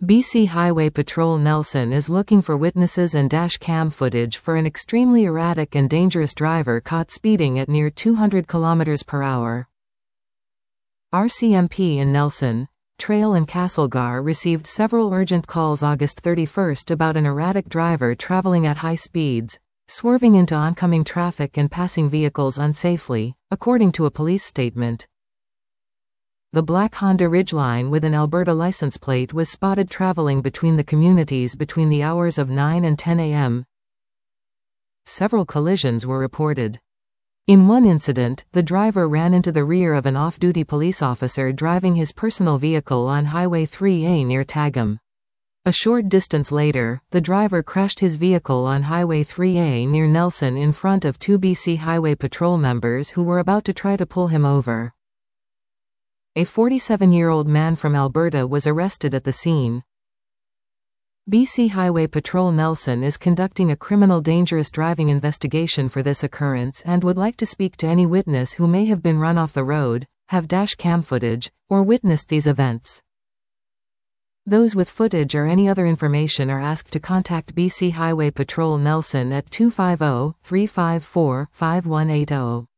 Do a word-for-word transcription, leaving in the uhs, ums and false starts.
B C Highway Patrol Nelson is looking for witnesses and dash cam footage for an extremely erratic and dangerous driver caught speeding at near two hundred kilometers per hour. R C M P in Nelson, Trail and Castlegar received several urgent calls August thirty-first about an erratic driver traveling at high speeds, swerving into oncoming traffic and passing vehicles unsafely, according to a police statement. The black Honda Ridgeline with an Alberta license plate was spotted traveling between the communities between the hours of nine and ten a m Several collisions were reported. In one incident, the driver ran into the rear of an off-duty police officer driving his personal vehicle on Highway three A near Tagum. A short distance later, the driver crashed his vehicle on Highway three A near Nelson in front of two B C Highway Patrol members who were about to try to pull him over. A forty-seven-year-old man from Alberta was arrested at the scene. B C Highway Patrol Nelson is conducting a criminal dangerous driving investigation for this occurrence and would like to speak to any witness who may have been run off the road, have dash cam footage, or witnessed these events. Those with footage or any other information are asked to contact B C Highway Patrol Nelson at two five zero, three five four, five one eight zero.